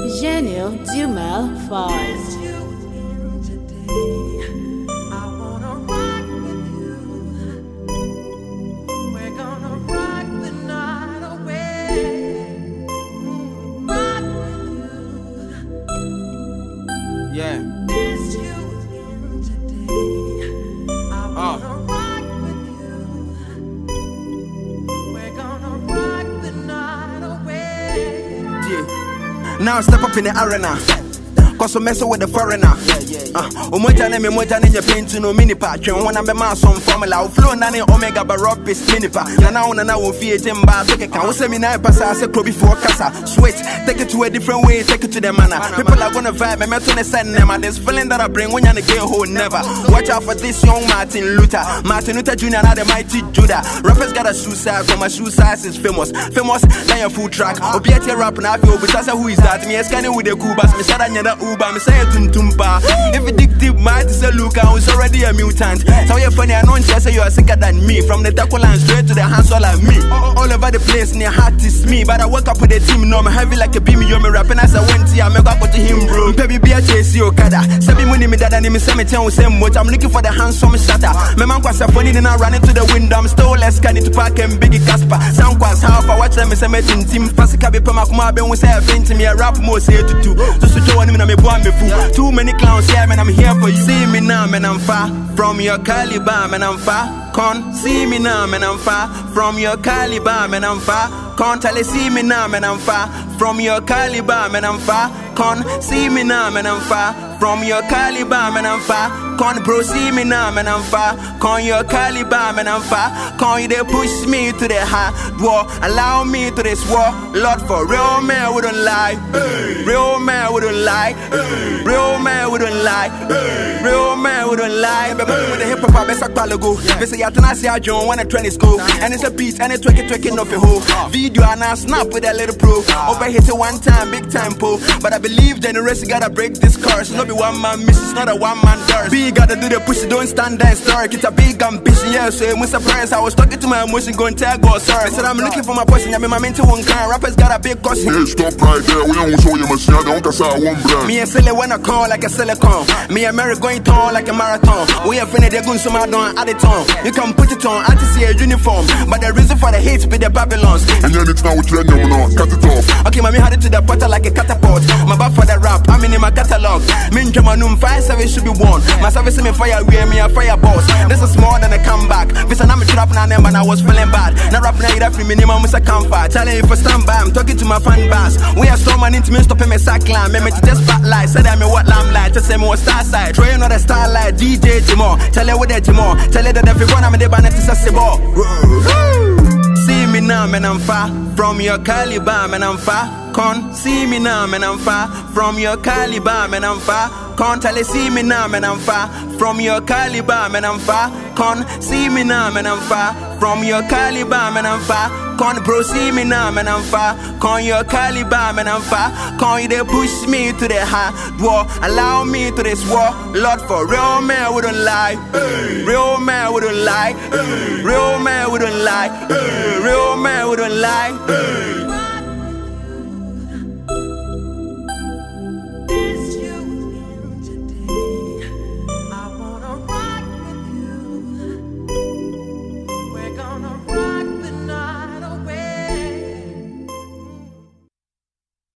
Genial Dumel Falls. Yeah. Now step up in the arena. Cause I'm messing with the foreigner. Umoja me moja your paint to no mini patch. You wanna be my some formula. Flow nani omega barop is minipa. Na won't fear jimba. Take a count. Send me 9 pass. I said probably for casa. Switch. Take it to a different way. Take it to the manner. People are gonna vibe. I'm to send them. And this feeling that I bring when you're get home never. Watch out for this young Martin Luther. Martin Luther Jr. Now the mighty Judah. Rappers got a shoe size. For my shoe size is famous. Famous than your food track. Obiete rap now. I feel besides who is that? Me scanning with the Kubas. Me said I need a Uber. Me say tumba. If you dig deep, might say look, I was already a mutant. So you're funny, I don't say you are sicker than me. From the tackle line straight to the hands all like me. All over the place, near heart is me. But I woke up with the team, no, I'm heavy like a beam. You're me rapping as I went here, I make up to him, bro. Baby, be a chase, you kada. Sebi money me dad and me say me tell same much. I'm looking for the handsome shatter. My man was a funny, then I ran into the window. I'm still less canny to park and biggie Casper. Sound was half, I watch them, me say me team. Pass a cabby, put my kuma, ben we say a faint to me, a rap more say to two. Just to show me, me born me fool. Too many clowns, yeah, man, I'm here for you. See me now, man, I'm far from your caliber, man, I'm far. Con, see me now, man, I'm far from your caliber, man, I'm far. Con, tell you, see me now, man, I'm far from your caliber, man, I'm far. Con, see me now, man, I'm far from your caliber, man, I'm far. Con, bro, see me now, man, I'm far. Con, your caliber, man, I'm far. Con, you they push me to the high war. Allow me to this war. Lord, for real man, we don't lie. Real man, we don't lie. Real man, we don't lie. Real man, we don't lie. But with the hip hop, I best I go. They say, I don't see how John want to train his school. And it's a beat, and it's twerking off a hole. Video, and I snap with a little pro. Over hit it one time, big time pull. But I believe generation gotta break this curse. Not be one man mission, it's not a one man dance. Big gotta do the push, don't stand there stark. It's a big ambition, yeah. So I'm surprised. I was talking to my emotion, going tell God sorry. I said I'm looking for my person, I mean my mental one kind. Rappers got a big cost. Hey, stop right there. We don't show you machine. I don't cause I won't brand. Me and Silly when I call like a silicone. Me and Mary going tall like a marathon. We are finna they're going so I don't add it on. You can put it on, I just see a uniform. But the reason for the hate be the Babylons. And then it's now with your name, no, cut it off. Okay, mommy had it to the potter like a catapult. My bad for the rap, I'm in my catalog. Me and Jamanum 5-7 should be one. My service me fire, we me a fire boss. This is more than a comeback. This and I'm a trap now, but I was feeling bad. Now rap now, you have minimum is a comfort. Telling you for stand by, I'm talking to my fan base. We are so many to me, stopping me sack line. Me to just spotlight, said I'm what lamb light. Just say me what star side. Try another starlight, DJ Jimo. Tell you what they Jimo. Tell you that everyone I'm in the banner to say ball. See me now, man, I'm far from your caliber, man, I'm far. Con, see me now, man, I'm far from your caliber, man, I'm far. Con, tell you, see me now, man, I'm far from your caliber, man, I'm far. Con, see me now, man, I'm far from your caliber, man, I'm far. Con, bro, see me now, man, I'm far. Con, your caliber, man, I'm far. Con, you they push me to the high war. Allow me to this war. Lord, for real man, we don't lie. Real man, we don't lie. Real man, we don't lie. Real man, we don't lie.